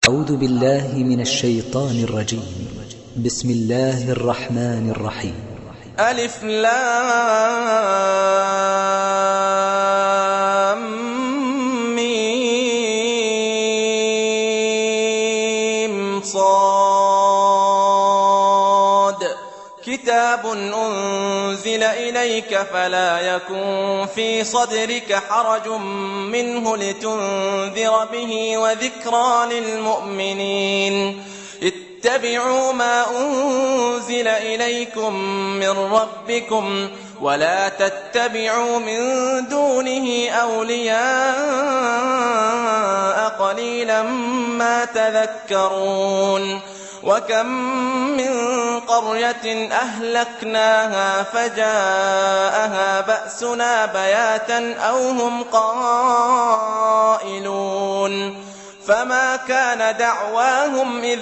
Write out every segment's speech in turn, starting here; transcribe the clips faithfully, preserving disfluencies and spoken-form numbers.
أعوذ بالله من الشيطان الرجيم. بسم الله الرحمن الرحيم. ألف لام ميم صاد كتاب أنزل إليك فلا يكن في صدرك حرج منه لتنذر به وذكرى للمؤمنين. اتبعوا ما أنزل إليكم من ربكم ولا تتبعوا من دونه أولياء قليلا ما تذكرون. وكم من قرية أهلكناها فجاءها بأسنا بياتا أو هم قائلون فما كان دعواهم إذ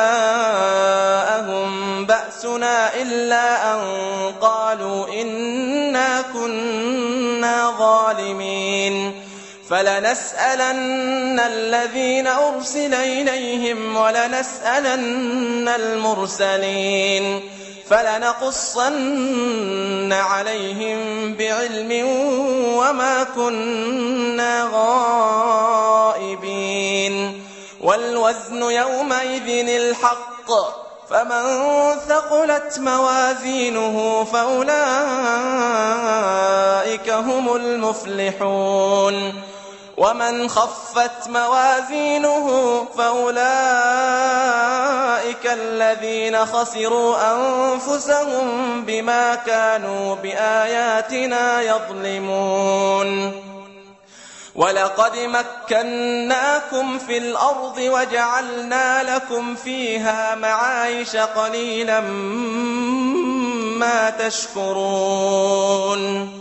جاءهم بأسنا إلا أن قالوا إنا كنا ظالمين. فلنسألن الذين أرسل إليهم ولنسألن المرسلين فلنقصن عليهم بعلم وما كنا غائبين. والوزن يومئذ الحق فمن ثقلت موازينه فأولئك هم المفلحون ومن خفت موازينه فأولئك الذين خسروا أنفسهم بما كانوا بآياتنا يظلمون. ولقد مكناكم في الأرض وجعلنا لكم فيها معايش قليلا ما تشكرون.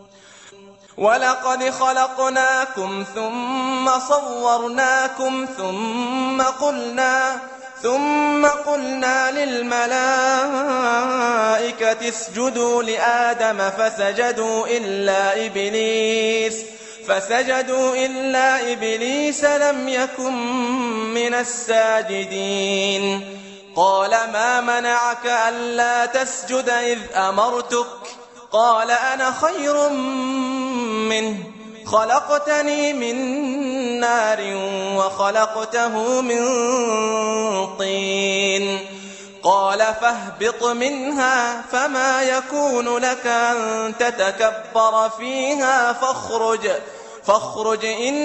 ولقد خلقناكم ثم صورناكم ثم قلنا ثم قلنا للملائكة اسجدوا لآدم فسجدوا إلا إبليس فسجدوا إلا إبليس لم يكن من الساجدين. قال ما منعك ألا تسجد إذ أمرتك؟ قال أنا خير منه خلقتني من نار وخلقته من طين. قال فاهبط منها فما يكون لك أن تتكبر فيها فاخرج فاخرج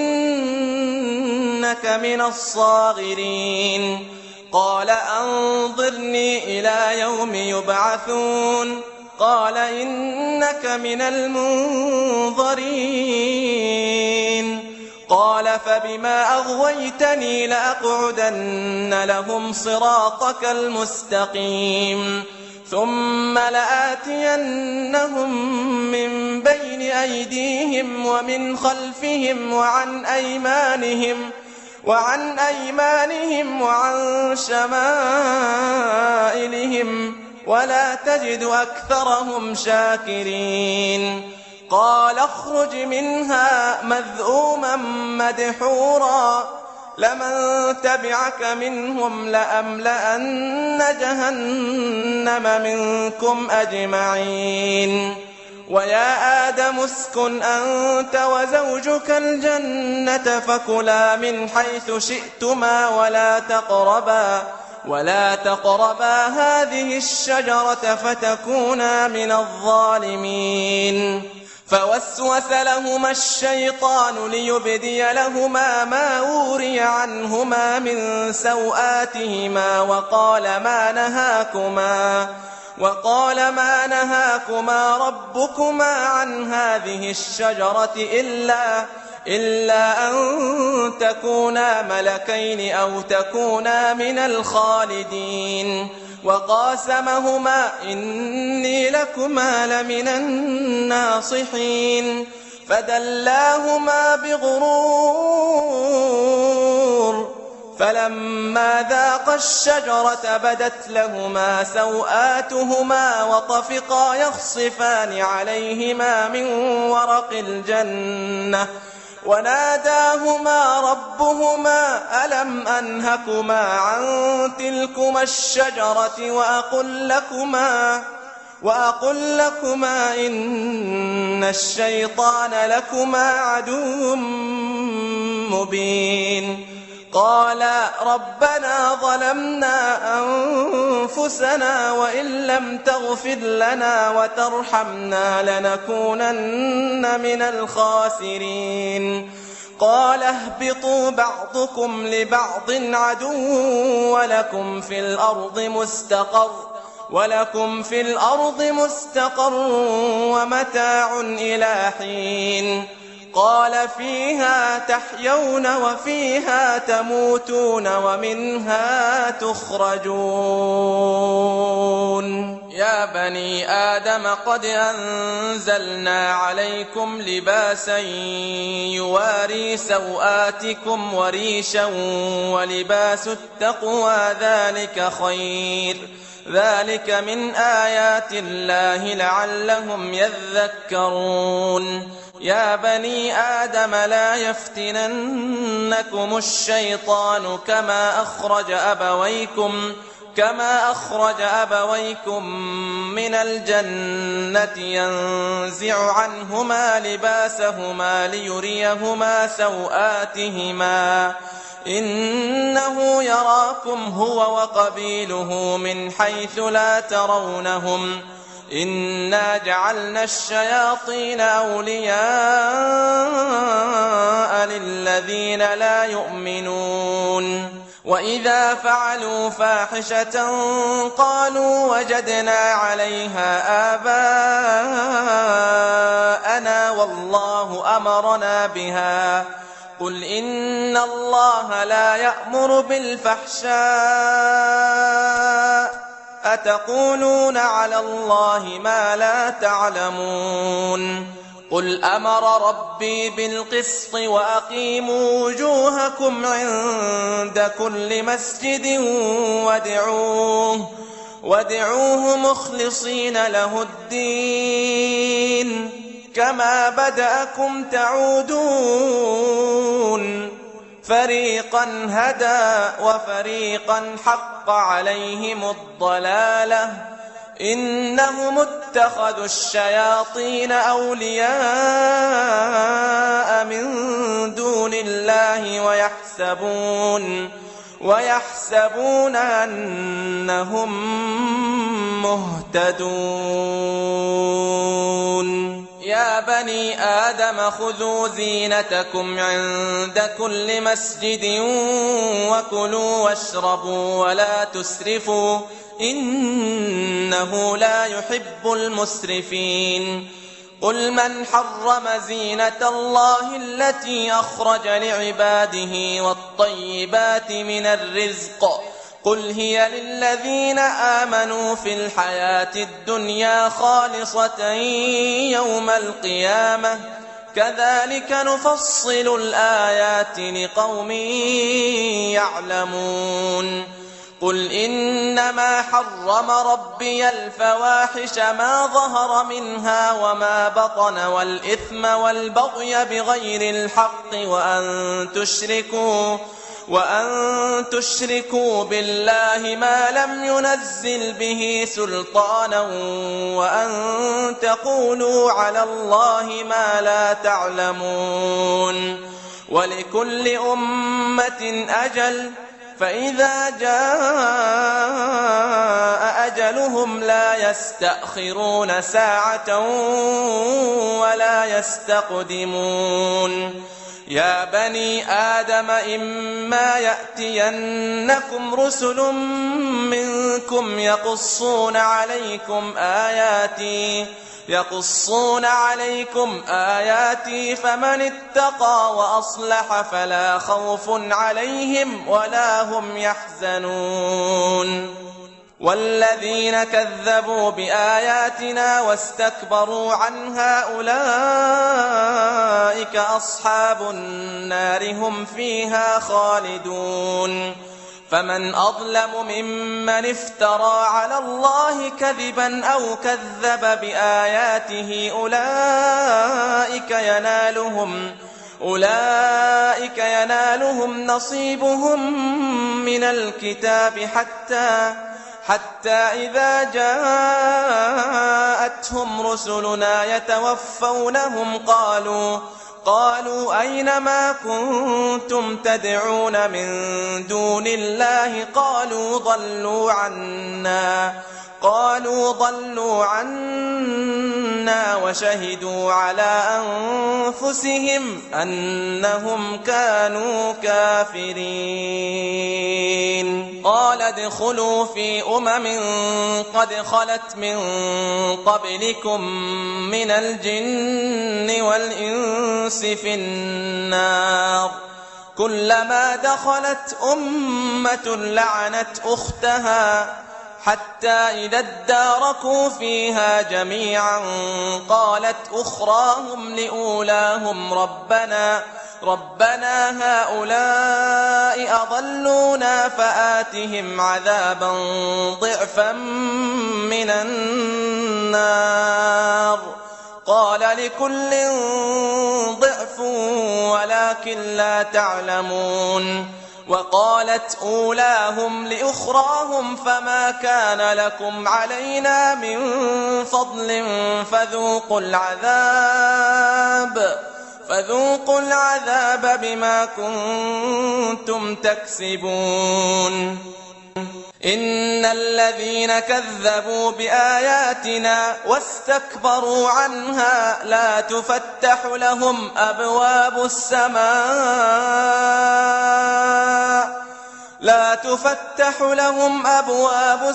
إنك من الصاغرين. قال أنظرني إلى يوم يبعثون. قال إنك من المنظرين. قال فبما أغويتني لأقعدن لهم صراطك المستقيم ثم لآتينهم من بين أيديهم ومن خلفهم وعن أيمانهم وعن أيمانهم وعن شمائلهم ولا تجد أكثرهم شاكرين. قال اخرج منها مذءوما مدحورا لمن تبعك منهم لأملأن جهنم منكم أجمعين. ويا آدم اسكن أنت وزوجك الجنة فكلا من حيث شئتما ولا تقربا ولا تقربا هذه الشجرة فتكونا من الظالمين. فوسوس لهما الشيطان ليبدي لهما ما وري عنهما من سوآتهما وقال ما نهاكما وقال ما نهاكما ربكما عن هذه الشجرة إلا إلا أن تكونا ملكين أو تكونا من الخالدين. وقاسمهما إني لكما لمن الناصحين فدلاهما بغرور فلما ذاقا الشجرة بدت لهما سوآتهما وطفقا يخصفان عليهما من ورق الجنة وناداهما ربهما ألم أنهكما عن تلكما الشجرة وأقل لكما وأقل لكما إن الشيطان لكما عدو مبين قالا ربنا ظلمنا أنفسنا وإن لم تغفر لنا وترحمنا لنكونن من الخاسرين قال اهبطوا بعضكم لبعض عدو ولكم في الأرض مستقر ولكم في الأرض مستقر ومتاع إلى حين قال فيها تحيون وفيها تموتون ومنها تخرجون يا بني آدم قد أنزلنا عليكم لباسا يواري سوآتكم وريشا ولباس التقوى ذلك خير ذلك من آيات الله لعلهم يذكرون يا بني آدم لا يفتننكم الشيطان كما أخرج أبويكم كما أخرج أبويكم من الجنة ينزع عنهما لباسهما ليريهما سوآتهما إنه يراكم هو وقبيله من حيث لا ترونهم إنا جعلنا الشياطين أولياء للذين لا يؤمنون وإذا فعلوا فاحشة قالوا وجدنا عليها آباءنا والله أمرنا بها قل إن الله لا يأمر بالفحشاء أتقولون على الله ما لا تعلمون قل أمر ربي بالقسط وأقيموا وجوهكم عند كل مسجد وادعوه وادعوه مخلصين له الدين كما بدأكم تعودون فريقا هدى وفريقا حق عليهم الضلالة إنهم اتخذوا الشياطين أولياء من دون الله ويحسبون ويحسبون أنهم مهتدون يا بني آدم خذوا زينتكم عند كل مسجد وكلوا واشربوا ولا تسرفوا إنه لا يحب المسرفين قل من حرم زينة الله التي أخرج لعباده والطيبات من الرزق قل هي للذين آمنوا في الحياة الدنيا خالصة يوم القيامة كذلك نفصل الآيات لقوم يعلمون قل إنما حرم ربي الفواحش ما ظهر منها وما بطن والإثم والبغي بغير الحق وأن تشركوا وأن تشركوا بالله ما لم ينزل به سلطانا وأن تقولوا على الله ما لا تعلمون ولكل أمة أجل فإذا جاء أجلهم لا يستأخرون ساعة ولا يستقدمون يا بني آدم إما يأتينكم رسل منكم يقصون عليكم آياتي يقصون عليكم آياتي فمن اتقى وأصلح فلا خوف عليهم ولا هم يحزنون والذين كذبوا بآياتنا واستكبروا عنها أولئك أصحاب النار هم فيها خالدون فمن أظلم ممن افترى على الله كذبا أو كذب بآياته أولئك ينالهم أولئك ينالهم نصيبهم من الكتاب حتى حتى إذا جاءتهم رسلنا يتوفونهم قالوا قالوا أين ما كنتم تدعون من دون الله قالوا ضلوا عنا قالوا ضلوا عنا وشهدوا على أنفسهم أنهم كانوا كافرين. قال ادخلوا في أمم قد خلت من قبلكم من الجن والإنس في النار كلما دخلت أمة لعنت أختها حتى إذا اداركوا فيها جميعا قالت أخراهم لأولاهم ربنا ربنا هؤلاء أضلونا فآتهم عذابا ضعفا من النار قال لكل ضعف ولكن لا تعلمون. وقالت أولاهم لأخراهم فما كان لكم علينا من فضل فذوقوا العذاب فذوقوا العذاب بما كنتم تكسبون. إن الذين كذبوا بآياتنا واستكبروا عنها لا تفتح لهم أبواب السماء لا تفتح لهم أبواب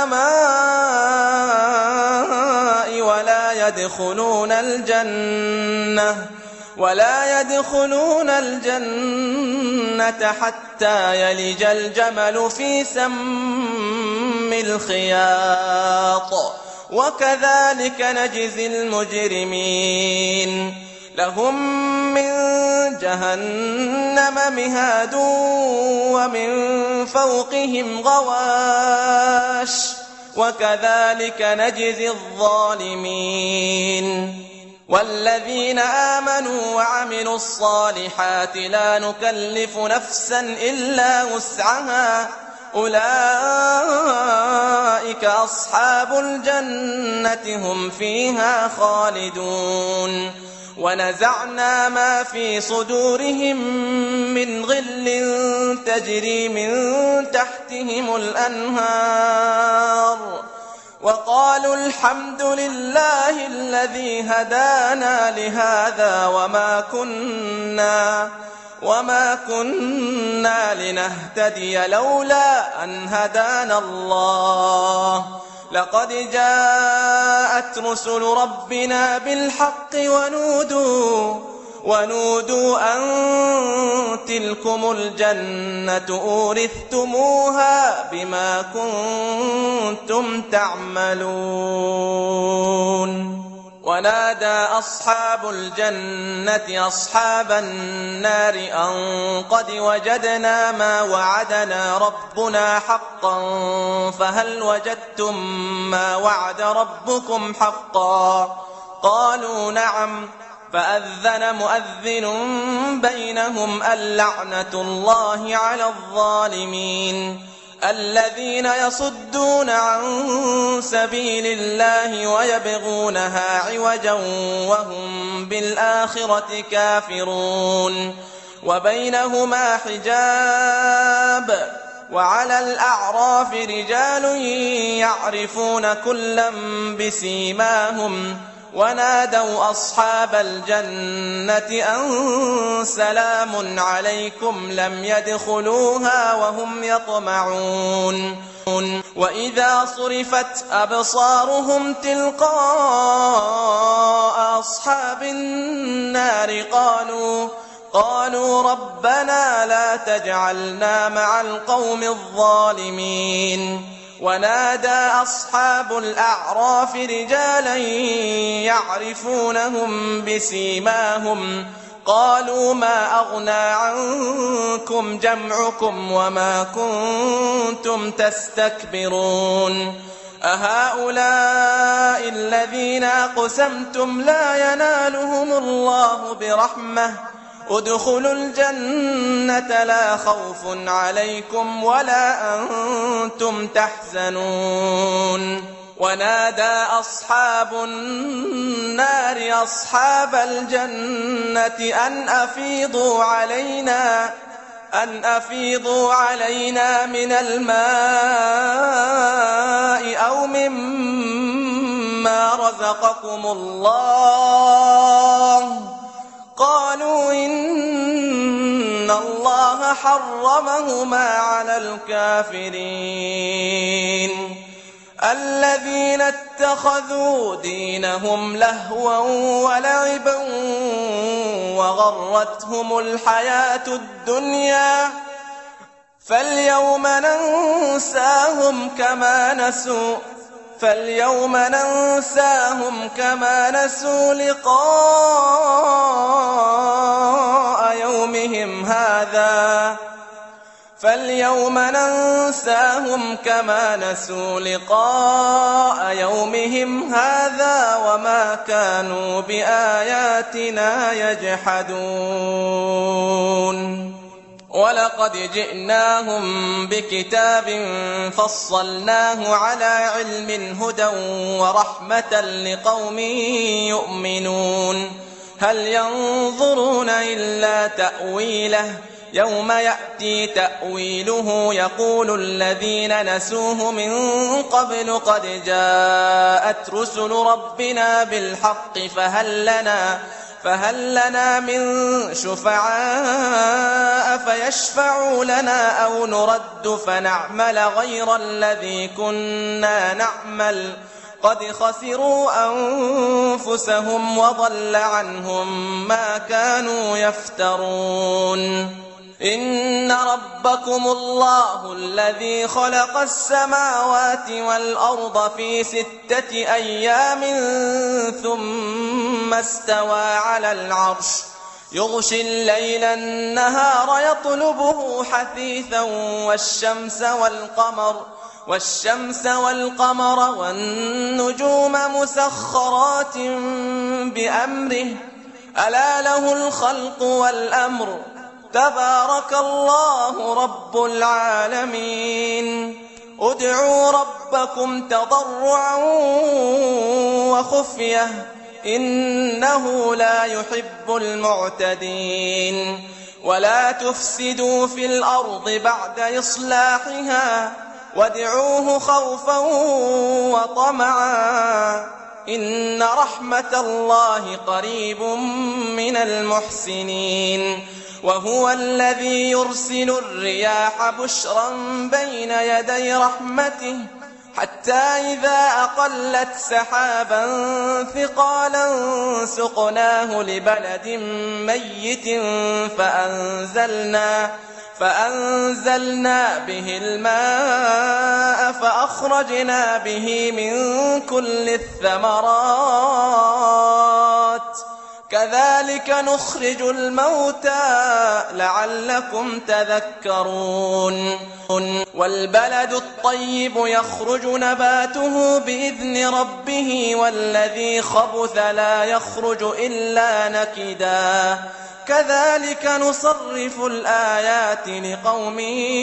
السماء ولا يدخلون الجنة ولا يدخلون الجنة حتى يلج الجمل في سم الخياط وكذلك نجزي المجرمين. لهم من جهنم مهاد ومن فوقهم غواش وكذلك نجزي الظالمين. والذين آمنوا وعملوا الصالحات لا نكلف نفسا إلا وسعها أولئك أصحاب الجنة هم فيها خالدون. ونزعنا ما في صدورهم من غل تجري من تحتهم الأنهار وقالوا الحمد لله الذي هدانا لهذا وما كنا وما كنا لنهتدي لولا أن هدانا الله لقد جاءت رسل ربنا بالحق ونودوا ونودوا أن تلكم الجنة أورثتموها بما كنتم تعملون. ونادى أصحاب الجنة أصحاب النار أن قد وجدنا ما وعدنا ربنا حقا فهل وجدتم ما وعد ربكم حقا قالوا نعم فأذن مؤذن بينهم اللعنة الله على الظالمين الذين يصدون عن سبيل الله ويبغونها عوجا وهم بالآخرة كافرون. وبينهما حجاب وعلى الأعراف رجال يعرفون كلا بسيماهم ونادوا أصحاب الجنة أن سلام عليكم لم يدخلوها وهم يطمعون. وإذا صرفت أبصارهم تلقاء أصحاب النار قالوا قالوا ربنا لا تجعلنا مع القوم الظالمين. ونادى أصحاب الأعراف رجالا يعرفونهم بسيماهم قالوا ما أغنى عنكم جمعكم وما كنتم تستكبرون أهؤلاء الذين أقسمتم لا ينالهم الله برحمة ادخلوا الجنة لا خوف عليكم ولا أنتم تحزنون ونادى أصحاب النار أصحاب الجنة أن أفيضوا علينا أن أفيضوا علينا من الماء أو مما رزقكم الله قالوا إن الله حرمهما على الكافرين الذين اتخذوا دينهم لهوا ولعبا وغرتهم الحياة الدنيا فاليوم ننساهم كما نسوا فاليوم ننساهم كما نسوا لقاء يومهم هذا فاليوم ننساهم كما نسوا لقاء يومهم هذا وما كانوا بآياتنا يجحدون ولقد جئناهم بكتاب فصلناه على علم هدى ورحمة لقوم يؤمنون هل ينظرون إلا تأويله يوم يأتي تأويله يقول الذين نسوه من قبل قد جاءت رسل ربنا بالحق فهل لنا فهل لنا من شفعاء فيشفعوا لنا أو نرد فنعمل غير الذي كنا نعمل قد خسروا أنفسهم وضل عنهم ما كانوا يفترون إن ربكم الله الذي خلق السماوات والأرض في ستة أيام ثم استوى على العرش يغشي الليل النهار يطلبه حثيثا والشمس والقمر والشمس والقمر والنجوم مسخرات بأمره ألا له الخلق والأمر تبارك الله رب العالمين ادعوا ربكم تضرعا وخفية إنه لا يحب المعتدين ولا تفسدوا في الأرض بعد إصلاحها وادعوه خوفا وطمعا إن رحمة الله قريب من المحسنين وهو الذي يرسل الرياح بشرا بين يدي رحمته حتى إذا أقلت سحابا ثقالا سقناه لبلد ميت فأنزلنا فأنزلنا به الماء فأخرجنا به من كل الثمرات كذلك نخرج الموتى لعلكم تذكرون والبلد الطيب يخرج نباته بإذن ربه والذي خبث لا يخرج إلا نكدا كذلك نصرف الآيات لقوم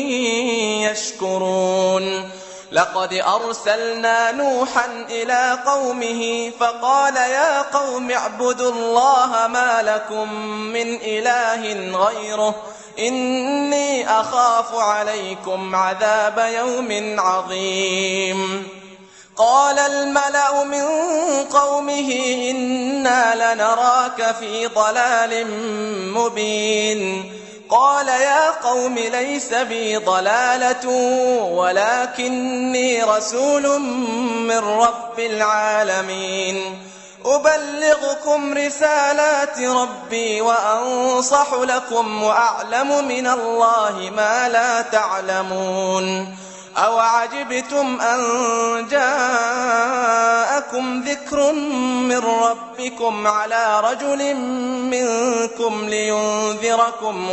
يشكرون لقد أرسلنا نوحا إلى قومه فقال يا قوم اعبدوا الله ما لكم من إله غيره إني أخاف عليكم عذاب يوم عظيم قال الملأ من قومه إنا لنراك في ضلال مبين قال يا قوم ليس بي ضلالة ولكني رسول من رب العالمين أبلغكم رسالات ربي وأنصح لكم وأعلم من الله ما لا تعلمون أو عجبتم أن جاءكم ذكر من ربكم على رجل منكم لينذركم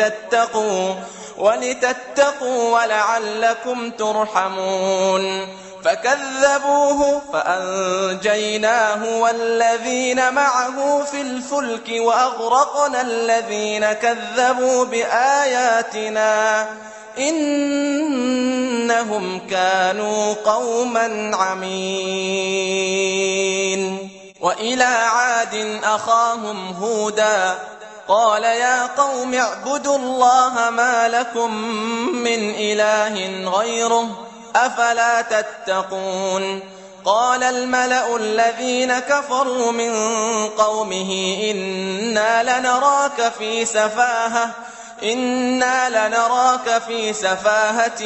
ولتتقوا ولتتقوا ولعلكم ترحمون فكذبوه فأنجيناه والذين معه في الفلك وأغرقنا الذين كذبوا بآياتنا إنهم كانوا قوما عمين. وإلى عاد أخاهم هودا قال يا قوم اعبدوا الله ما لكم من إله غيره أفلا تتقون. قال الملأ الذين كفروا من قومه إنا لنراك في سفاهة إنا لنراك في سفاهة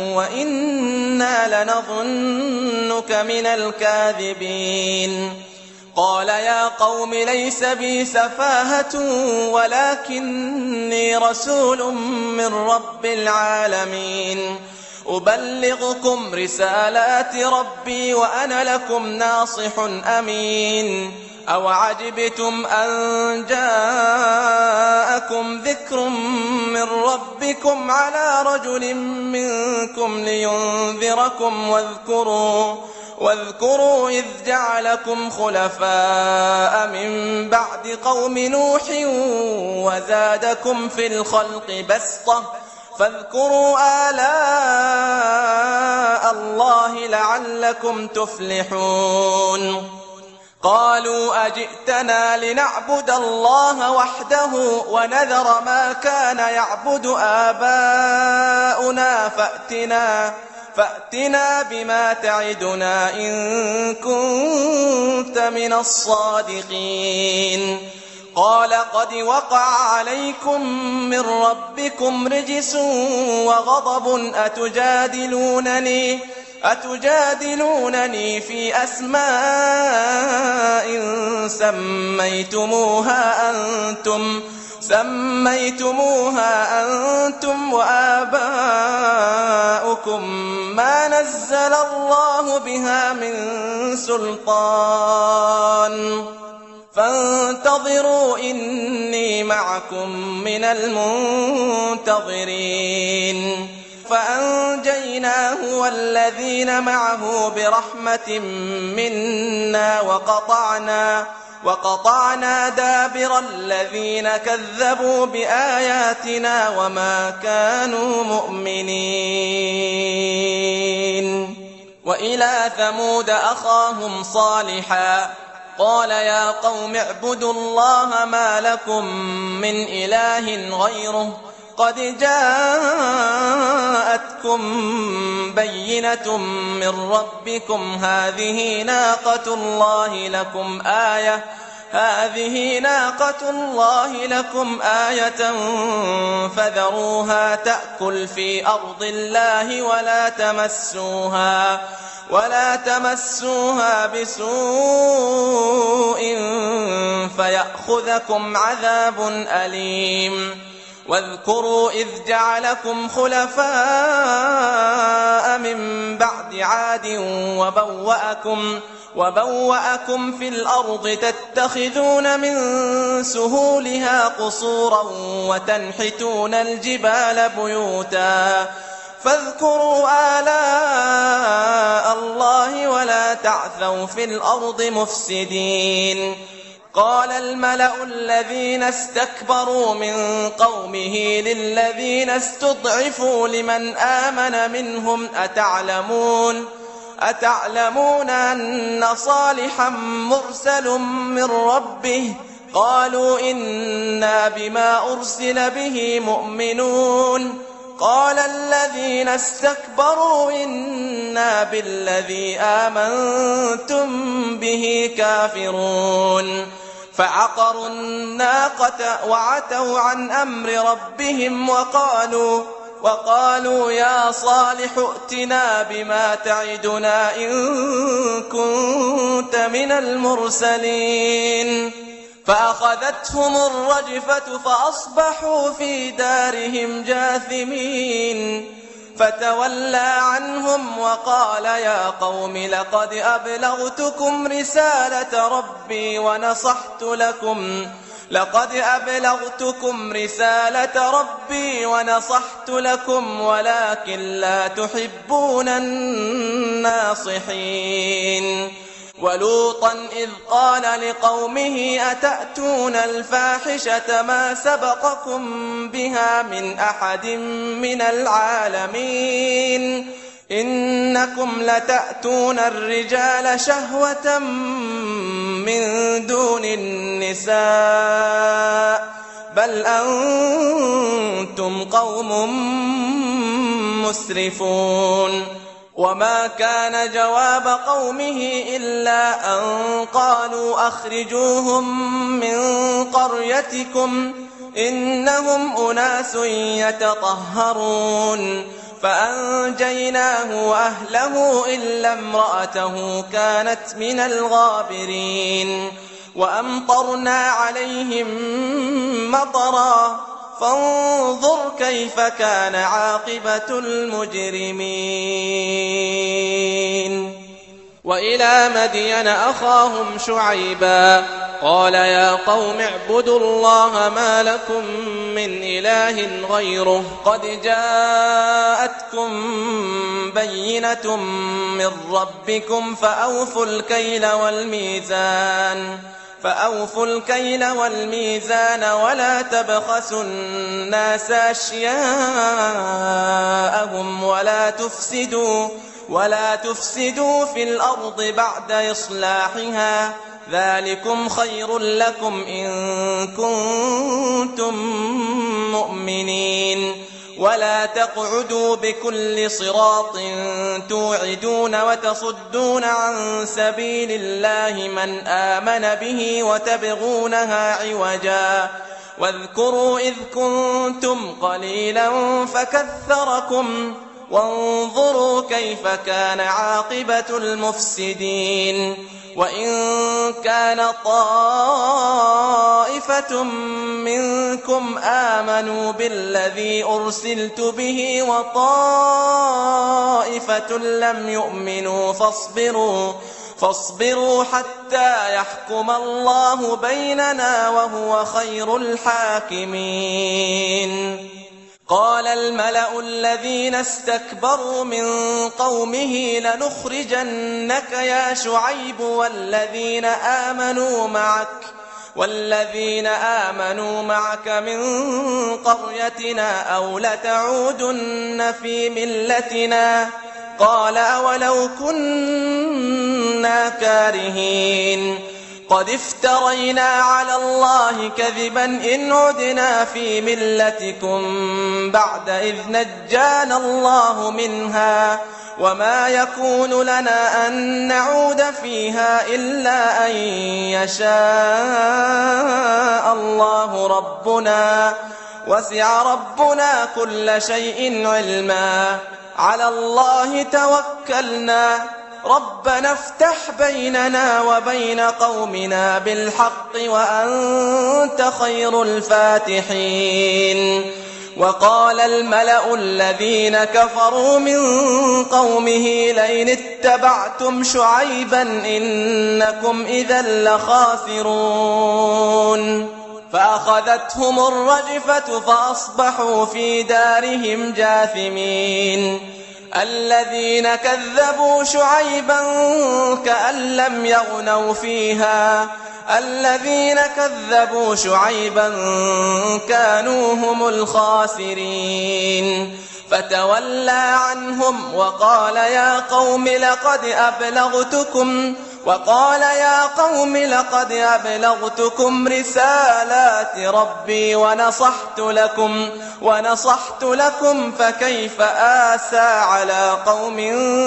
وإنا لنظنك من الكاذبين. قال يا قوم ليس بي سفاهة ولكني رسول من رب العالمين أبلغكم رسالات ربي وأنا لكم ناصح أمين. أوعجبتم أن جاءكم ذكر من ربكم على رجل منكم لينذركم واذكروا واذكروا إذ جعلكم خلفاء من بعد قوم نوح وزادكم في الخلق بسطة فاذكروا آلاء الله لعلكم تفلحون. قالوا أجئتنا لنعبد الله وحده ونذر ما كان يعبد آباؤنا فأتنا فأتنا بما تعدنا إن كنت من الصادقين. قال قد وقع عليكم من ربكم رجس وغضب أتجادلونني أتجادلونني في أسماء سميتموها أنتم سميتموها أنتم وآباؤكم ما نزل الله بها من سلطان فانتظروا إني معكم من المنتظرين. فأنجيناه والذين معه برحمة منا وقطعنا وقطعنا دابر الذين كذبوا بآياتنا وما كانوا مؤمنين. وإلى ثمود أخاهم صالحا قال يا قوم اعبدوا الله ما لكم من إله غيره قد جاءتكم بينة من ربكم هذه ناقة الله لكم آية هذه ناقة الله لكم آية فذروها تأكل في أرض الله ولا تمسوها ولا تمسوها بسوء فيأخذكم عذاب أليم. واذكروا إذ جعلكم خلفاء من بعد عاد وبوأكم, وبوأكم في الأرض تتخذون من سهولها قصورا وتنحتون الجبال بيوتا فاذكروا آلاء الله ولا تعثوا في الأرض مفسدين. قال الملأ الذين استكبروا من قومه للذين استضعفوا لمن آمن منهم أتعلمون أتعلمون أن صالحا مرسل من ربه قالوا إنا بما أرسل به مؤمنون. قال الذين استكبروا إنا بالذي آمنتم به كافرون. فعقروا الناقة وعتوا عن أمر ربهم وقالوا وقالوا يا صالح ائتنا بما تعدنا إن كنت من المرسلين. فأخذتهم الرجفة فأصبحوا في دارهم جاثمين. فتولى عنهم وقال يا قوم لقد أبلغتكم رسالة ربي ونصحت لكم لقد أبلغتكم رسالة ربي ونصحت لكم ولكن لا تحبون الناصحين ولوطا إذ قال لقومه أتأتون الفاحشة ما سبقكم بها من أحد من العالمين إنكم لتأتون الرجال شهوة من دون النساء بل أنتم قوم مسرفون وما كان جواب قومه إلا أن قالوا أخرجوهم من قريتكم إنهم أناس يتطهرون فأنجيناه وأهله إلا امرأته كانت من الغابرين وأمطرنا عليهم مطرا فانظر كيف كان عاقبة المجرمين وإلى مدين أخاهم شعيبا قال يا قوم اعبدوا الله ما لكم من إله غيره قد جاءتكم بينة من ربكم فأوفوا الكيل والميزان فأوفوا الكيل والميزان ولا تبخسوا الناس أشياءهم ولا تفسدوا ولا تفسدوا في الأرض بعد إصلاحها ذلكم خير لكم إن كنتم مؤمنين ولا تقعدوا بكل صراط توعدون وتصدون عن سبيل الله من آمن به وتبغونها عوجا واذكروا إذ كنتم قليلا فكثركم وانظروا كيف كان عاقبة المفسدين وإن كان طائفة منكم آمنوا بالذي أرسلت به وطائفة لم يؤمنوا فاصبروا فاصبروا حتى يحكم الله بيننا وهو خير الحاكمين قال الملأ الذين استكبروا من قومه لنخرجنك يا شعيب والذين آمنوا معك والذين آمنوا معك من قريتنا أو لتعودن في ملتنا قال أولو كنا كارهين قد افترينا على الله كذبا إن عدنا في ملتكم بعد إذ نجانا الله منها وما يكون لنا أن نعود فيها إلا أن يشاء الله ربنا وسع ربنا كل شيء علما على الله توكلنا ربنا افتح بيننا وبين قومنا بالحق وأنت خير الفاتحين وقال الملأ الذين كفروا من قومه لئن اتبعتم شعيبا إنكم إذا لخاسرون فأخذتهم الرجفة فأصبحوا في دارهم جاثمين الذين كذبوا شعيبا كأن لم يغنوا فيها الذين كذبوا شعيبا كانوا هم الخاسرين فتولى عنهم وقال يا قوم لقد أبلغتكم وقال يا قوم لقد أبلغتكم رسالات ربي ونصحت لكم ونصحت لكم فكيف آسى على قوم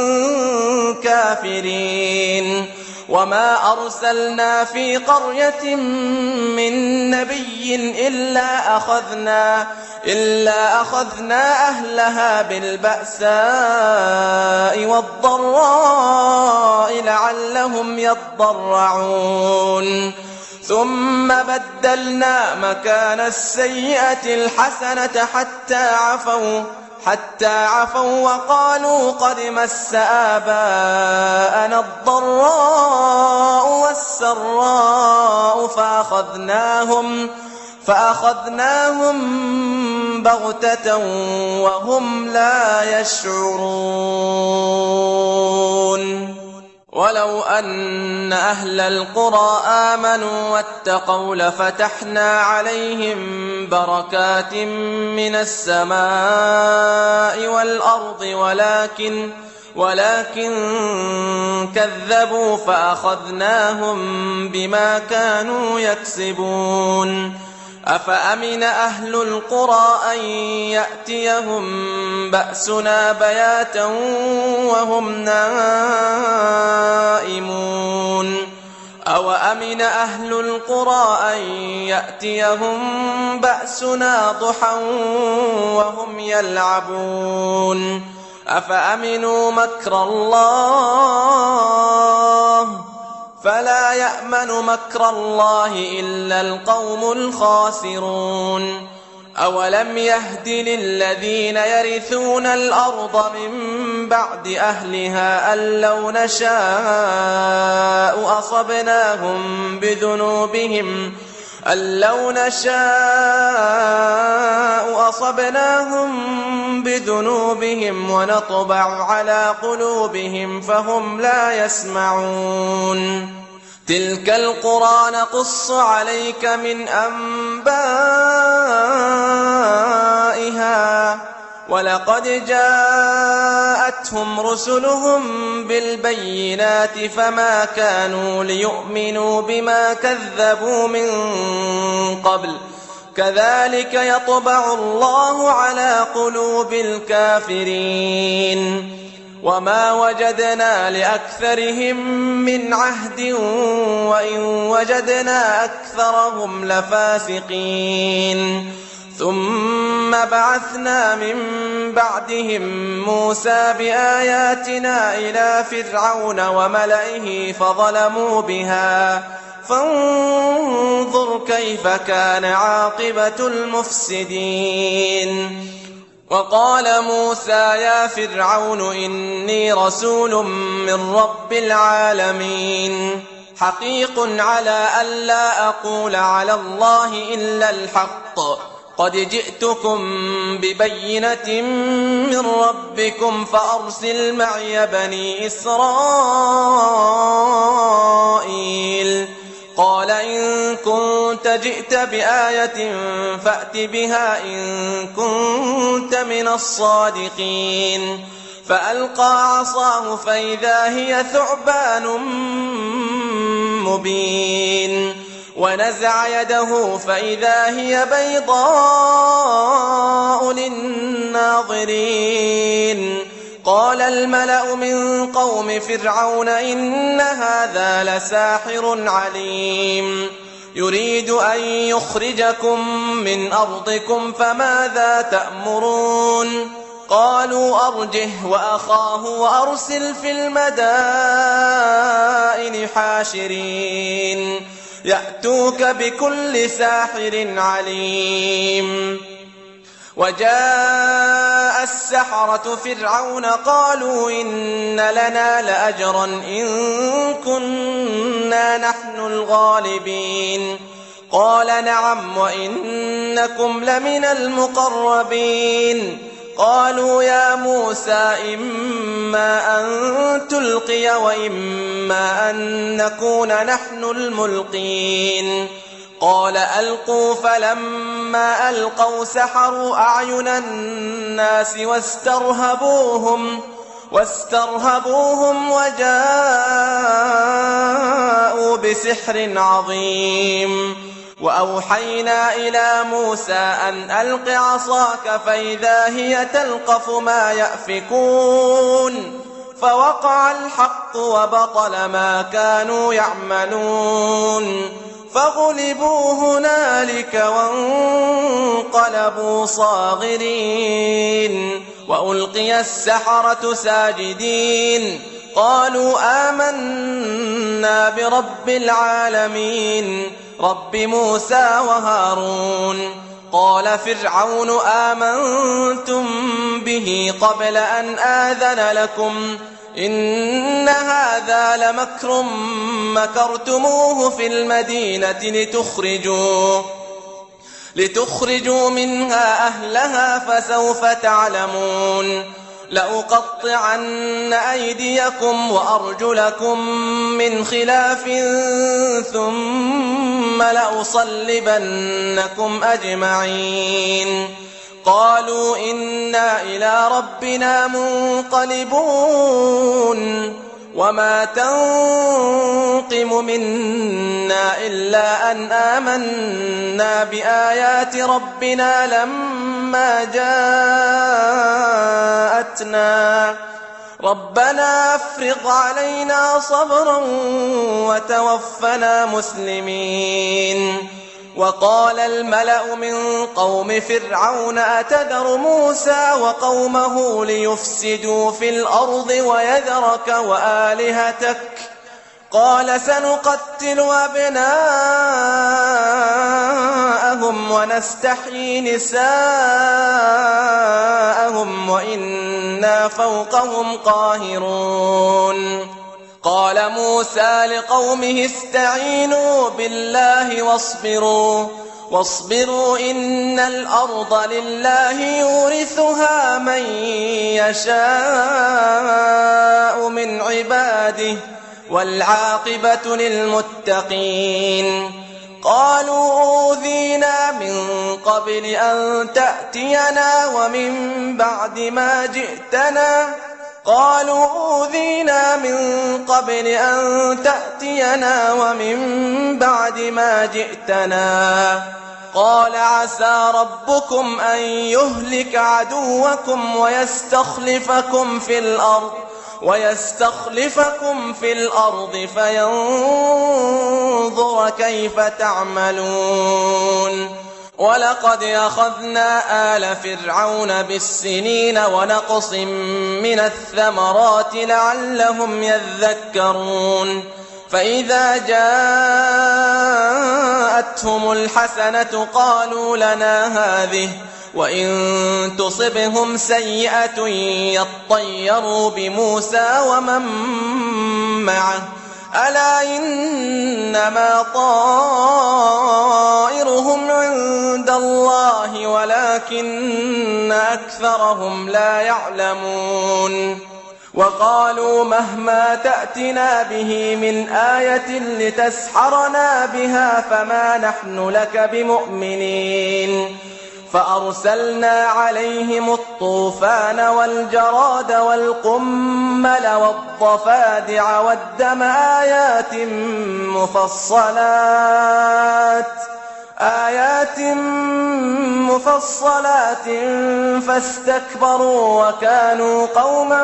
كافرين وما أرسلنا في قرية من نبي إلا أخذنا إلا أخذنا أهلها بالبأساء والضراء لعلهم يضرعون ثم بدلنا مكان السيئة الحسنة حتى عفوا حتى عفوا وقالوا قد مس آباءنا الضراء والسراء فأخذناهم فأخذناهم بغتة وهم لا يشعرون ولو أن أهل القرى آمنوا واتقوا لفتحنا عليهم بركات من السماء والأرض ولكن ولكن كذبوا فأخذناهم بما كانوا يكسبون أفأمن أهل القرى أن يأتيهم بأسنا بياتا وهم نائمون أوأمن أهل القرى أن يأتيهم بأسنا ضحى وهم يلعبون أفأمنوا مكر الله فلا يأمن مكر الله إلا القوم الخاسرون أولم يهد للذين يرثون الأرض من بعد أهلها أن لو نشاء أصبناهم بذنوبهم أن لو نشاء أصبناهم بذنوبهم ونطبع على قلوبهم فهم لا يسمعون تلك القرى نقص عليك من أنبائها ولقد جاءتهم رسلهم بالبينات فما كانوا ليؤمنوا بما كذبوا من قبل كذلك يطبع الله على قلوب الكافرين وما وجدنا لأكثرهم من عهد وإن وجدنا أكثرهم لفاسقين ثم بعثنا من بعدهم موسى بآياتنا إلى فرعون وملئه فظلموا بها فانظر كيف كان عاقبة المفسدين وقال موسى يا فرعون إني رسول من رب العالمين حقيق على ألا أقول على الله إلا الحق قد جئتكم ببينة من ربكم فأرسل معي بني إسرائيل قال إن كنت جئت بآية فأت بها إن كنت من الصادقين فألقى عصاه فإذا هي ثعبان مبين ونزع يده فإذا هي بيضاء للناظرين قال الملأ من قوم فرعون إن هذا لساحر عليم يريد أن يخرجكم من أرضكم فماذا تأمرون قالوا أرجه وأخاه وأرسل في المدائن حاشرين يأتوك بكل ساحر عليم وجاء السحرة فرعون قالوا إن لنا لأجرا إن كنا نحن الغالبين قال نعم وإنكم لمن المقربين قالوا يا موسى إما أن تلقي وإما أن نكون نحن الملقين قال ألقوا فلما ألقوا سحروا أعين الناس واسترهبوهم واسترهبوهم وجاءوا بسحر عظيم وأوحينا إلى موسى أن ألق عصاك فإذا هي تلقف ما يأفكون فوقع الحق وبطل ما كانوا يعملون فغلبوا هنالك وانقلبوا صاغرين وألقي السحرة ساجدين قالوا آمنا برب العالمين رب موسى وهارون قال فرعون آمنتم به قبل أن آذن لكم إن هذا لمكر مكرتموه في المدينة لتخرجوا لتخرجوا منها أهلها فسوف تعلمون لأقطعن أيديكم وأرجلكم من خلاف ثم لأصلبنكم أجمعين قالوا إنا إلى ربنا منقلبون وما تنقم منا إلا أن آمنا بآيات ربنا لما جاءتنا ربنا أفرغ علينا صبرا وتوفنا مسلمين وقال الملأ من قوم فرعون أتذر موسى وقومه ليفسدوا في الأرض ويذرك وآلهتك قال سنقتل أبناءهم ونستحيي نساءهم وإنا فوقهم قاهرون قال موسى لقومه استعينوا بالله واصبروا واصبروا إن الأرض لله يورثها من يشاء من عباده والعاقبة للمتقين قالوا أوذينا من قبل أن تأتينا ومن بعد ما جئتنا قالوا أوذينا من قبل أن تأتينا ومن بعد ما جئتنا قال عسى ربكم أن يهلك عدوكم ويستخلفكم في الأرض ويستخلفكم في الأرض فينظر كيف تعملون ولقد أخذنا آل فرعون بالسنين ونقص من الثمرات لعلهم يذكرون فإذا جاءتهم الحسنة قالوا لنا هذه وإن تصبهم سيئة يطيروا بموسى ومن معه ألا إنما طائرهم عند الله ولكن أكثرهم لا يعلمون وقالوا مهما تأتنا به من آية لتسحرنا بها فما نحن لك بمؤمنين فأرسلنا عليهم الطوفان والجراد والقمل والضفادع والدم آيات مفصلات آيات مفصلات فاستكبروا وكانوا قوما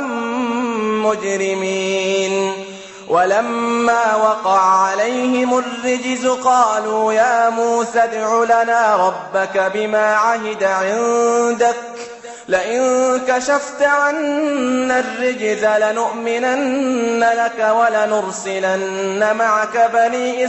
مجرمين ولما وقع عليهم الرجز قالوا يا موسى ادع لنا ربك بما عهد عندك لئن كشفت عنا الرجز لنؤمنن لك ولنرسلن معك بني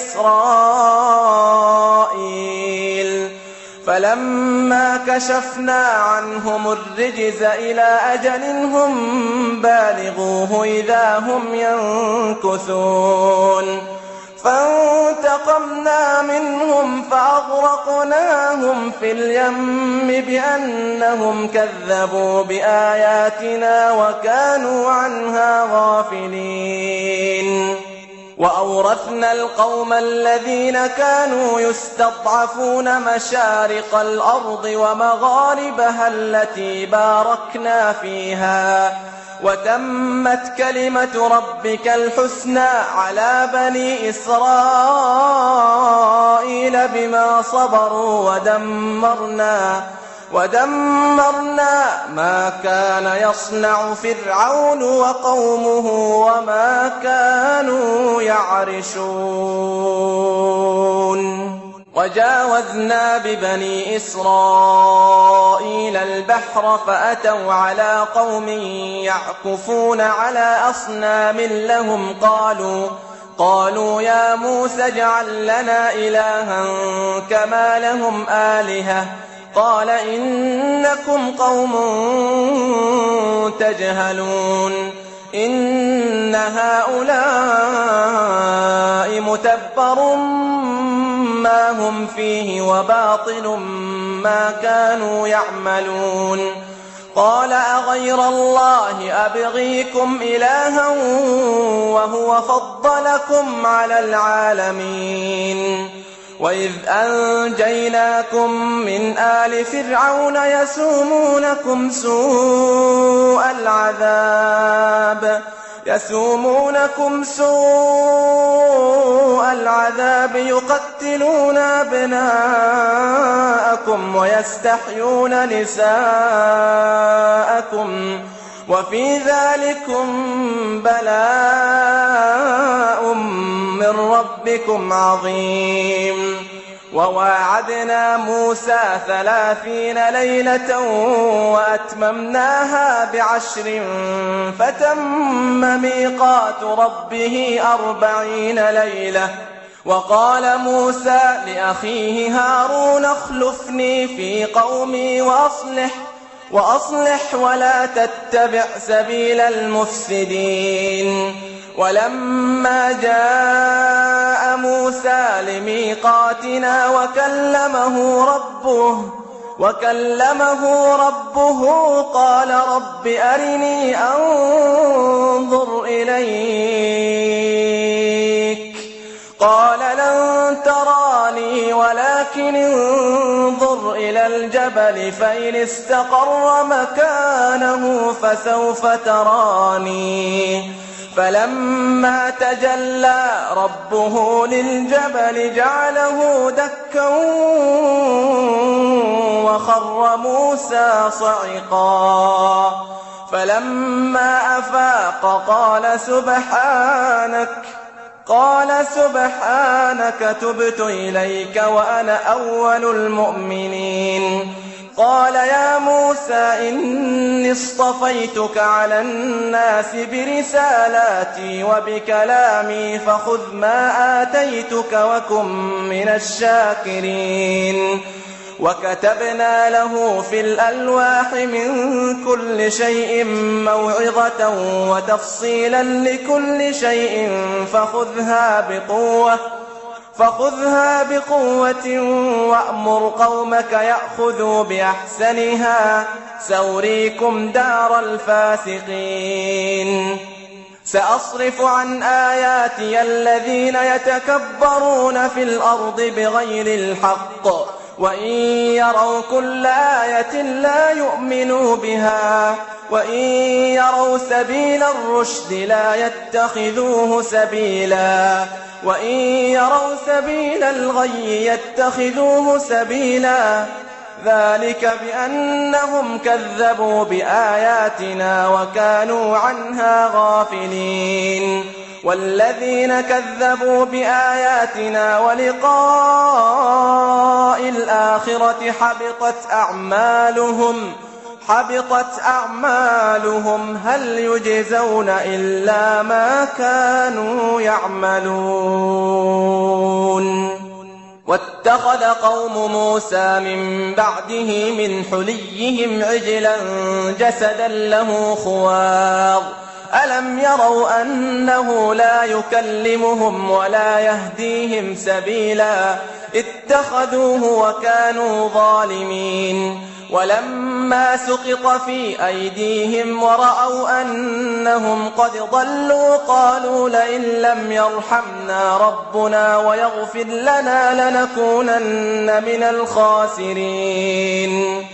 إسرائيل فلما كشفنا عنهم الرجز إلى أجل هم بالغوه إذا هم ينكثون فانتقمنا منهم فأغرقناهم في اليم بأنهم كذبوا بآياتنا وكانوا عنها غافلين وأورثنا القوم الذين كانوا يستضعفون مشارق الأرض ومغاربها التي باركنا فيها وتمت كلمة ربك الحسنى على بني إسرائيل بما صبروا ودمرنا ودمرنا ما كان يصنع فرعون وقومه وما كانوا يعرشون وجاوزنا ببني إسرائيل البحر فأتوا على قوم يعكفون على أصنام لهم قالوا قالوا يا موسى اجعل لنا إلها كما لهم آلهة قال إنكم قوم تجهلون إن هؤلاء متبر ما هم فيه وباطل ما كانوا يعملون قال أغير الله أبغيكم إلها وهو فضلكم على العالمين وإذ أنجيناكم من آل فرعون يسومونكم سوء العذاب يسومونكم سوء العذاب يقتلون أبناءكم ويستحيون نساءكم وفي ذلكم بلاء من ربكم عظيم وواعدنا موسى ثلاثين ليلة وأتممناها بعشر فتم ميقات ربه أربعين ليلة وقال موسى لأخيه هارون اخلفني في قومي وأصلح وأصلح ولا تتبع سبيل المفسدين ولما جاء موسى لميقاتنا وكلمه ربه وكلمه ربه قال رب أرني أنظر إليك قال لن تراني ولكن انظر إلى الجبل فإن استقر مكانه فسوف تراني فلما تجلى ربه للجبل جعله دكا وخر موسى صعقا فلما أفاق قال سبحانك قال سبحانك تبت إليك وأنا أول المؤمنين قال يا موسى إني اصطفيتك على الناس برسالاتي وبكلامي فخذ ما آتيتك وكن من الشاكرين وكتبنا له في الألواح من كل شيء موعظة وتفصيلا لكل شيء فخذها بقوة فخذها بقوة وأمر قومك يأخذوا بأحسنها سأريكم دار الفاسقين سأصرف عن آياتي الذين يتكبرون في الأرض بغير الحق وإن يروا كل آية لا يؤمنوا بها وإن يروا سبيل الرشد لا يتخذوه سبيلا وإن يروا سبيل الغي يتخذوه سبيلا ذلك بأنهم كذبوا بآياتنا وكانوا عنها غافلين والذين كذبوا بآياتنا ولقاء الآخرة حبطت أعمالهم حبطت أعمالهم هل يجزون إلا ما كانوا يعملون واتخذ قوم موسى من بعده من حليهم عجلا جسدا له خوار ألم يروا أنه لا يكلمهم ولا يهديهم سبيلا اتخذوه وكانوا ظالمين ولما سقط في أيديهم ورأوا أنهم قد ضلوا قالوا لئن لم يرحمنا ربنا ويغفر لنا لنكونن من الخاسرين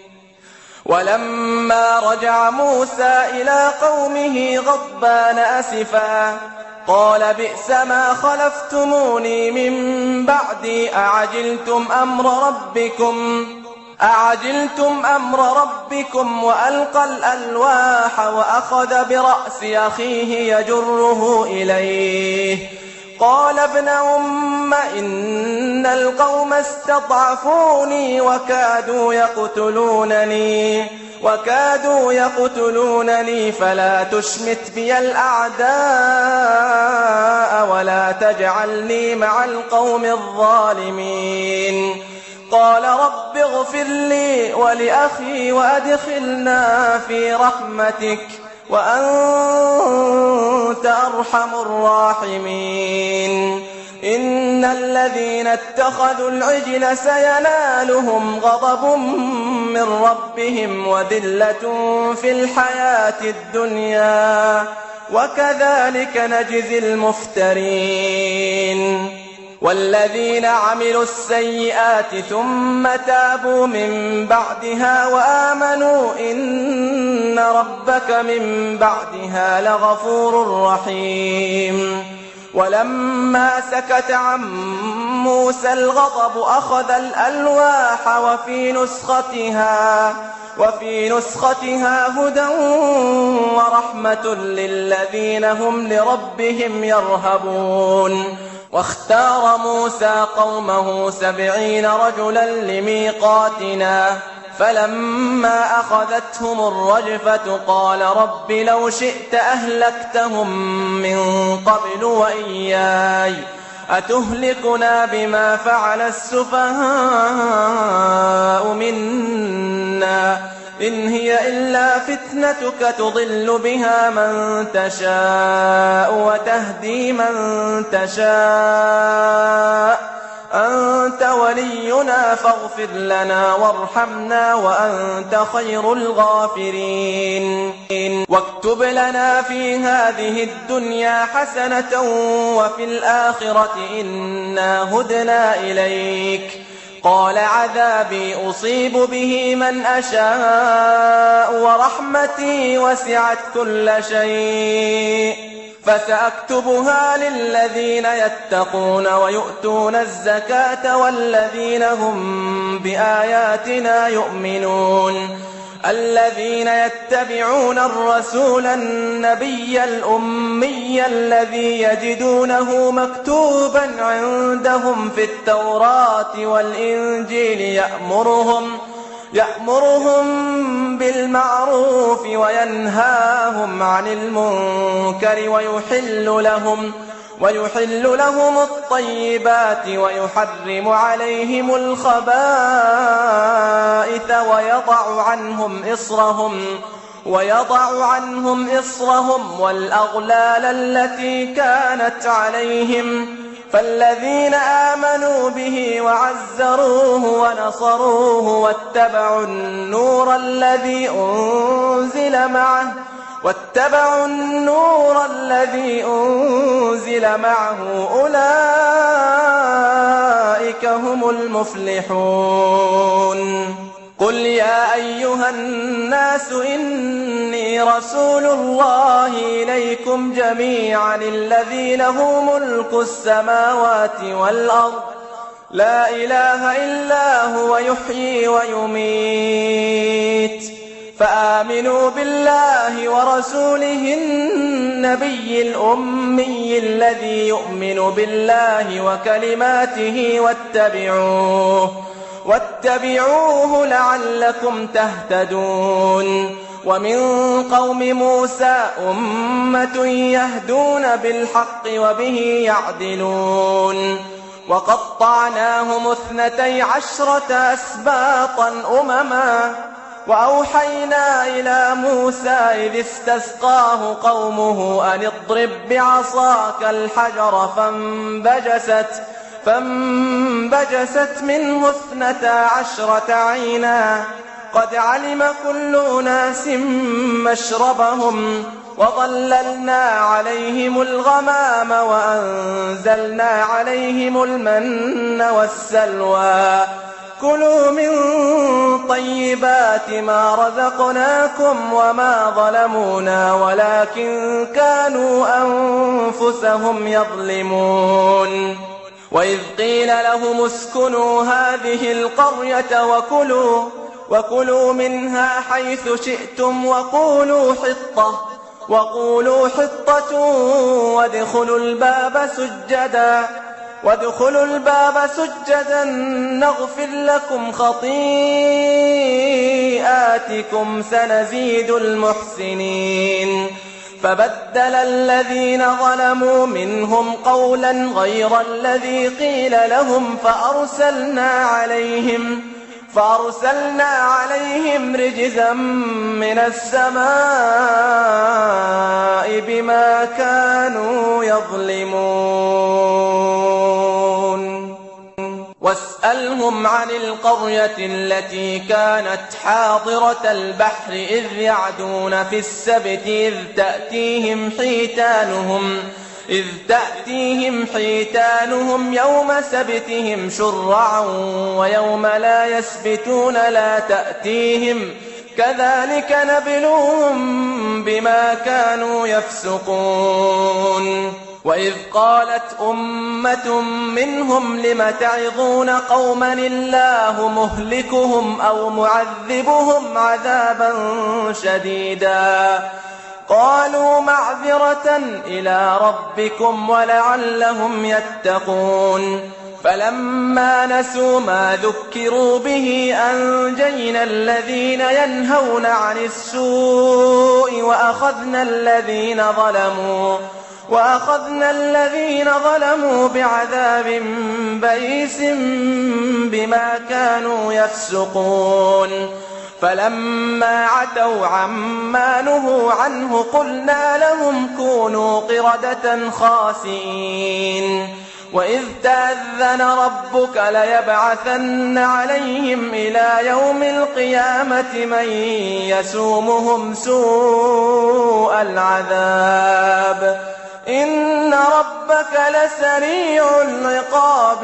ولما رجع موسى إلى قومه غضبان أسفا قال بئس ما خلفتموني من بعدي أعجلتم أمر ربكم أعجلتم أمر ربكم وألقى الألواح وأخذ برأس أخيه يجره إليه قال ابن أم إن القوم استضعفوني وكادوا يقتلونني وكادوا يقتلونني فلا تشمت بي الأعداء ولا تجعلني مع القوم الظالمين قال رب اغفر لي ولأخي وأدخلنا في رحمتك وأنت أرحم الراحمين إن الذين اتخذوا العجل سينالهم غضب من ربهم وذلة في الحياة الدنيا وكذلك نجزي المفترين والذين عملوا السيئات ثم تابوا من بعدها وآمنوا إن ربك من بعدها لغفور رحيم ولما سكت عن موسى الغضب أخذ الألواح وفي نسختها وفي نسختها هدى ورحمة للذين هم لربهم يرهبون واختار موسى قومه سبعين رجلا لميقاتنا فلما أخذتهم الرجفة قال رب لو شئت أهلكتهم من قبل وإياي أتهلكنا بما فعل السفهاء منا إن هي إلا فتنتك تضل بها من تشاء وتهدي من تشاء أنت ولينا فاغفر لنا وارحمنا وأنت خير الغافرين واكتب لنا في هذه الدنيا حسنة وفي الآخرة إنا هدنا إليك قال عذابي أصيب به من أشاء ورحمتي وسعت كل شيء فسأكتبها للذين يتقون ويؤتون الزكاة والذين هم بآياتنا يؤمنون الذين يتبعون الرسول النبي الأمي الذي يجدونه مكتوبا عندهم في التوراة والإنجيل يأمرهم يأمرهم بالمعروف وينهاهم عن المنكر ويحل لهم ويحل لهم الطيبات ويحرم عليهم الخبائث ويضع عنهم إصرهم ويضع عنهم إصرهم والأغلال التي كانت عليهم فالذين آمنوا به وعزروه ونصروه واتبعوا النور الذي أنزل معه واتبعوا النور الذي أنزل معه أولئك هم المفلحون قل يا أيها الناس إني رسول الله إليكم جميعا الذي له ملك السماوات والأرض لا إله إلا هو يحيي ويميت فآمنوا بالله ورسوله النبي الأمي الذي يؤمن بالله وكلماته واتبعوه واتبعوه لعلكم تهتدون ومن قوم موسى أمة يهدون بالحق وبه يعدلون وقطعناهم اثنتي عشرة أسباطا أمما وأوحينا إلى موسى إذ استسقاه قومه أن اضرب بعصاك الحجر فانبجست فانبجست منه اثنتا عشرة عينا قد علم كل أناس مشربهم وظللنا عليهم الغمام وأنزلنا عليهم المن والسلوى كلوا من طيبات ما رزقناكم وما ظلمونا ولكن كانوا أنفسهم يظلمون وإذ قيل لهم اسكنوا هذه القرية وكلوا وكلوا منها حيث شئتم وقولوا حطة وقولوا حطة وادخلوا الباب سجدا وادخلوا الباب سجدا نغفر لكم خطيئاتكم سنزيد المحسنين فبدل الذين ظلموا منهم قولا غير الذي قيل لهم فأرسلنا عليهم فأرسلنا عليهم رجزا من السماء بما كانوا يظلمون واسألهم عن القرية التي كانت حاضرة البحر إذ يعدون في السبت إذ تأتيهم حيتانهم إذ تأتيهم حيتانهم يوم سبتهم شرعا ويوم لا يسبتون لا تأتيهم كذلك نبلوهم بما كانوا يفسقون وإذ قالت أمة منهم لم تعظون قوما الله مهلكهم أو معذبهم عذابا شديدا قالوا معذرة إلى ربكم ولعلهم يتقون فلما نسوا ما ذكروا به أنجينا الذين ينهون عن السوء وأخذنا الذين ظلموا وأخذنا الذين ظلموا بعذاب بئيس بما كانوا يفسقون فلما عتوا عما نهوا عنه قلنا لهم كونوا قردة خاسئين وإذ تأذن ربك ليبعثن عليهم إلى يوم القيامة من يسومهم سوء العذاب إن ربك لسريع العقاب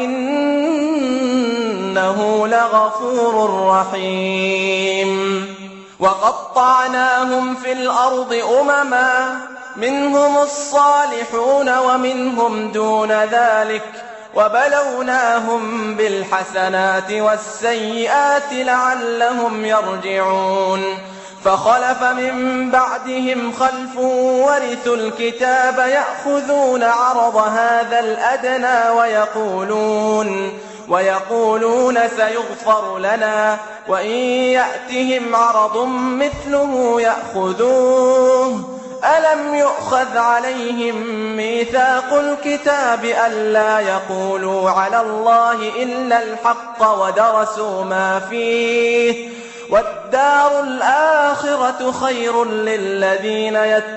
وإنه لغفور رحيم وقطعناهم في الأرض أمما منهم الصالحون ومنهم دون ذلك وبلوناهم بالحسنات والسيئات لعلهم يرجعون فخلف من بعدهم خلف ورثوا الكتاب يأخذون عرض هذا الأدنى ويقولون ويقولون سيغفر لنا وإن يأتهم عرض مثله يأخذوه ألم يؤخذ عليهم ميثاق الكتاب ألا يقولوا على الله إلا الحق ودرسوا ما فيه والدار الآخرة خير للذين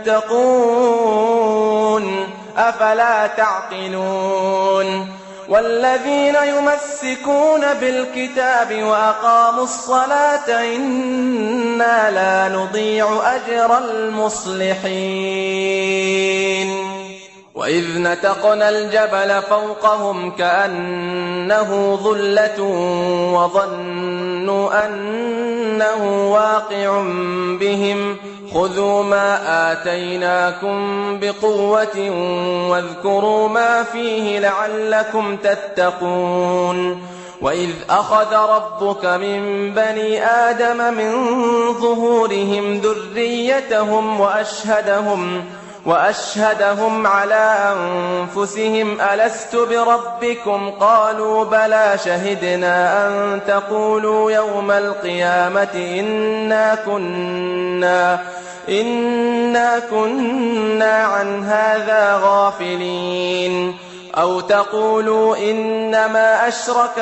يتقون أفلا تعقلون والذين يمسكون بالكتاب وأقاموا الصلاة إنا لا نضيع أجر المصلحين وإذ نتقنا الجبل فوقهم كأنه ظلة وظنوا أنه واقع بهم خذوا ما آتيناكم بقوة واذكروا ما فيه لعلكم تتقون وإذ أخذ ربك من بني آدم من ظهورهم ذريتهم وأشهدهم وأشهدهم على أنفسهم ألست بربكم قالوا بلى شهدنا أن تقولوا يوم القيامة إنا كنا إنا كنا عن هذا غافلين أو تقولوا إنما أشرك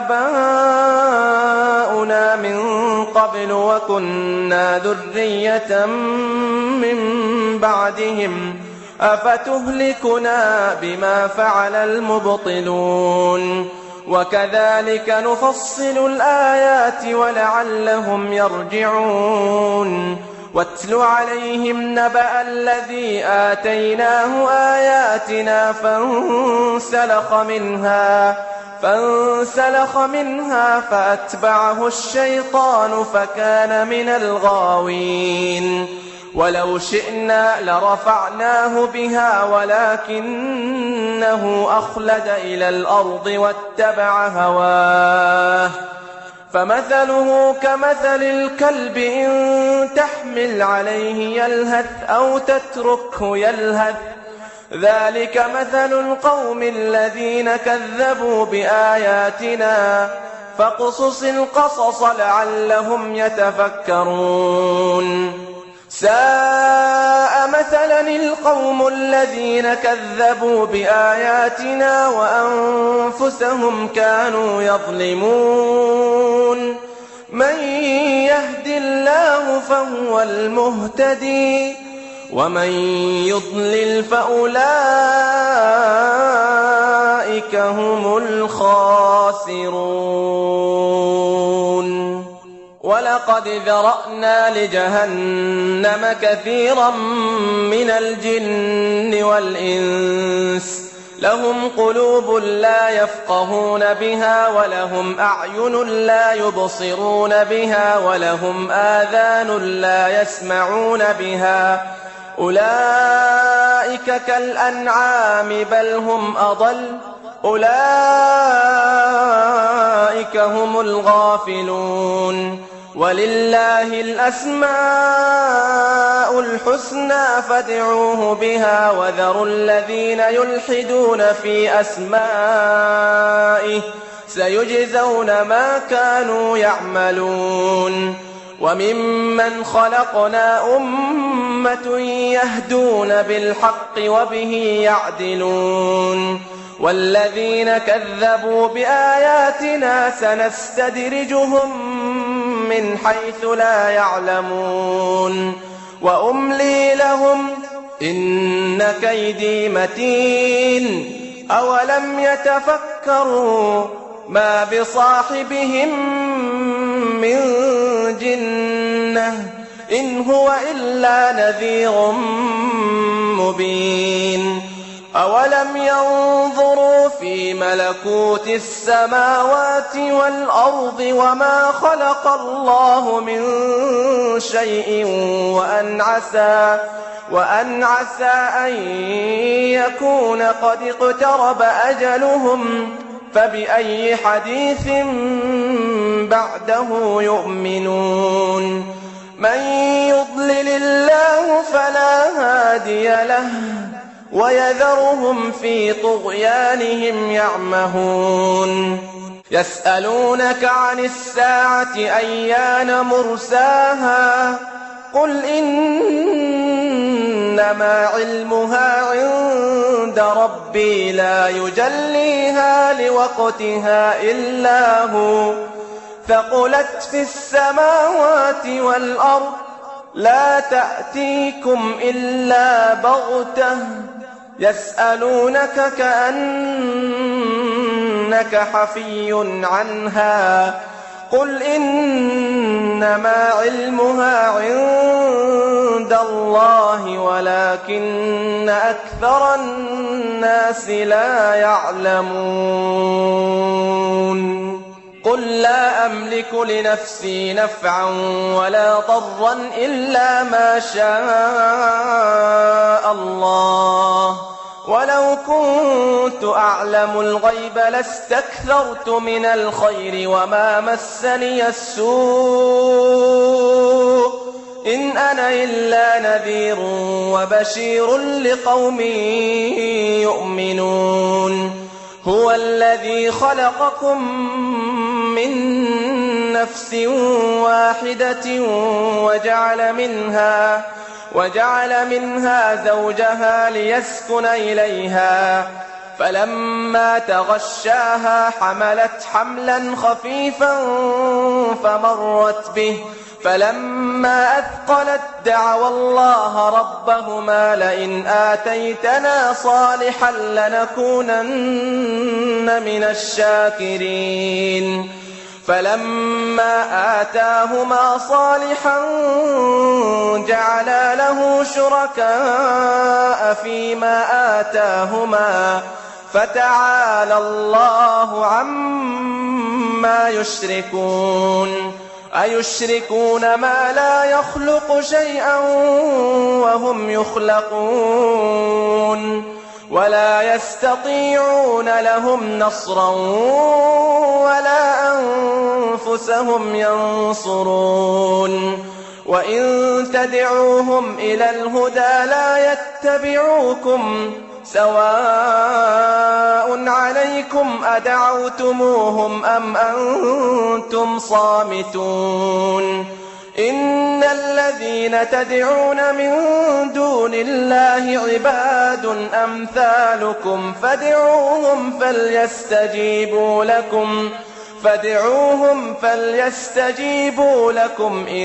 آباؤنا من قبل وكنا ذرية من بعدهم أفتهلكنا بما فعل المبطلون وكذلك نفصل الآيات ولعلهم يرجعون واتل عليهم نبأ الذي آتيناه آياتنا فانسلخ منها فانسلخ منها فأتبعه الشيطان فكان من الغاوين ولو شئنا لرفعناه بها ولكنه أخلد إلى الأرض واتبع هواه فمثله كمثل الكلب إن تحمل عليه يلهث أو تتركه يلهث ذلك مثل القوم الذين كذبوا بآياتنا فاقصص القصص لعلهم يتفكرون ساء مثلا القوم الذين كذبوا بآياتنا وأنفسهم كانوا يظلمون من يهد الله فهو المهتدي ومن يضلل فأولئك هم الخاسرون ولقد ذرأنا لجهنم كثيرا من الجن والإنس لهم قلوب لا يفقهون بها ولهم أعين لا يبصرون بها ولهم آذان لا يسمعون بها أولئك كالأنعام بل هم أضل أولئك هم الغافلون ولله الأسماء الحسنى فادعوه بها وذروا الذين يلحدون في أسمائه سيجزون ما كانوا يعملون وممن خلقنا أمة يهدون بالحق وبه يعدلون والذين كذبوا بآياتنا سنستدرجهم من حيث لا يعلمون وأملي لهم إن كيدي متين أولم يتفكروا ما بصاحبهم من جنة إن هو إلا نذير مبين أولم ينظروا في ملكوت السماوات والأرض وما خلق الله من شيء وأن عسى, وأن عسى أن يكون قد اقترب أجلهم فبأي حديث بعده يؤمنون من يضلل الله فلا هادي له ويذرهم في طغيانهم يعمهون يسألونك عن الساعة أيان مرساها قل إنما علمها عند ربي لا يجليها لوقتها إلا هو ثقلت في السماوات والأرض لا تأتيكم إلا بغتة يسألونك كأنك حفي عنها قل إنما علمها عند الله ولكن أكثر الناس لا يعلمون قل لا أملك لنفسي نفعا ولا ضرا إلا ما شاء الله ولو كنت أعلم الغيب لاستكثرت من الخير وما مسني السوء إن أنا إلا نذير وبشير لقوم يؤمنون هو الذي خلقكم من نفس واحدة وجعل منها وجعل منها زوجها ليسكن إليها فلما تغشاها حملت حملا خفيفا فمرت به فلما أثقلت دعوا الله ربهما لئن آتيتنا صالحا لنكونن من الشاكرين فلما آتاهما صالحا جعلا له شركاء فيما آتاهما فتعالى الله عما يشركون أيشركون ما لا يخلق شيئا وهم يخلقون ولا يستطيعون لهم نصرا ولا أنفسهم ينصرون وإن تدعوهم إلى الهدى لا يتبعوكم سواء عليكم أدعوتموهم أم أنتم صامتون إن الذين تدعون من دون الله عباد أمثالكم فادعوهم فليستجيبوا لكم فادعوهم فليستجيبوا لكم إن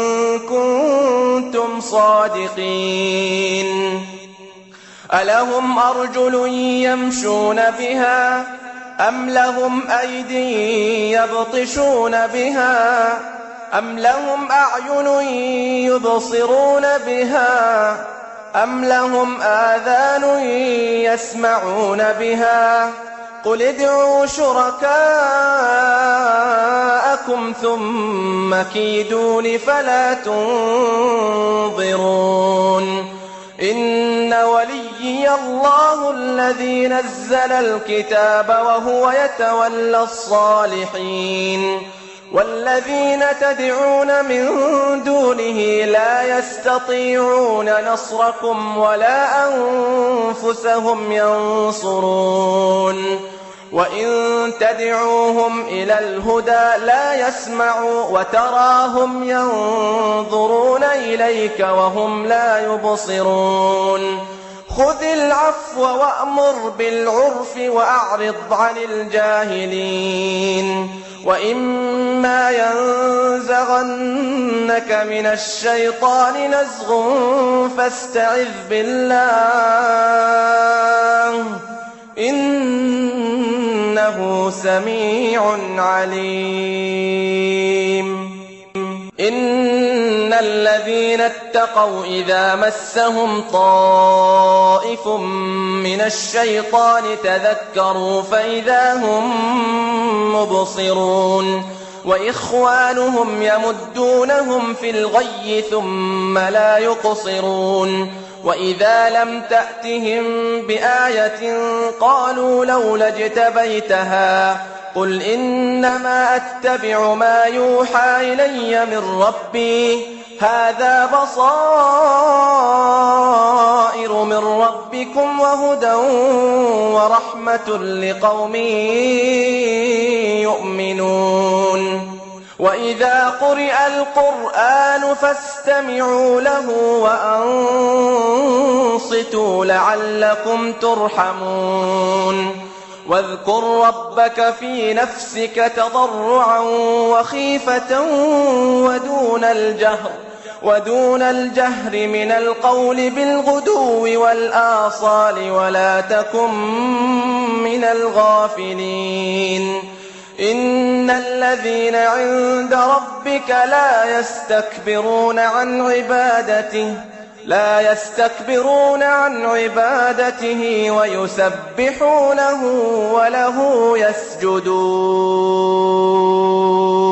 كنتم صادقين. ألهم أرجل يمشون بها أم لهم أيدي يبطشون بها أم لهم أعين يبصرون بها أم لهم آذان يسمعون بها قل ادعوا شركاءكم ثم كيدون فلا تنظرون. إن وليي الله الذي نزل الكتاب وهو يتولى الصالحين. والذين تدعون من دونه لا يستطيعون نصركم ولا أنفسهم ينصرون. وإن تدعوهم إلى الهدى لا يسمعوا وتراهم ينظرون إليك وهم لا يبصرون. خذ العفو وأمر بالعرف وأعرض عن الجاهلين. وإما ينزغنك من الشيطان نزغ فاستعذ بالله إنه سميع عليم. إن الذين اتقوا إذا مسهم طائف من الشيطان تذكروا فإذا هم مبصرون. وإخوانهم يمدونهم في الغي ثم لا يقصرون. وإذا لم تأتهم بآية قالوا لولا اجتبيتها قل إنما أتبع ما يوحى إلي من ربي هذا بصائر من ربكم وهدى ورحمة لقوم يؤمنون. وإذا قرئ القرآن فاستمعوا له وأنصتوا لعلكم ترحمون. واذكر ربك في نفسك تضرعا وخيفة ودون الجهر ودون الجهر من القول بالغدو والآصال ولا تكن من الغافلين. إن الذين عند ربك لا يستكبرون عن عبادته لا يستكبرون عن عبادته ويسبحونه وله يسجدون.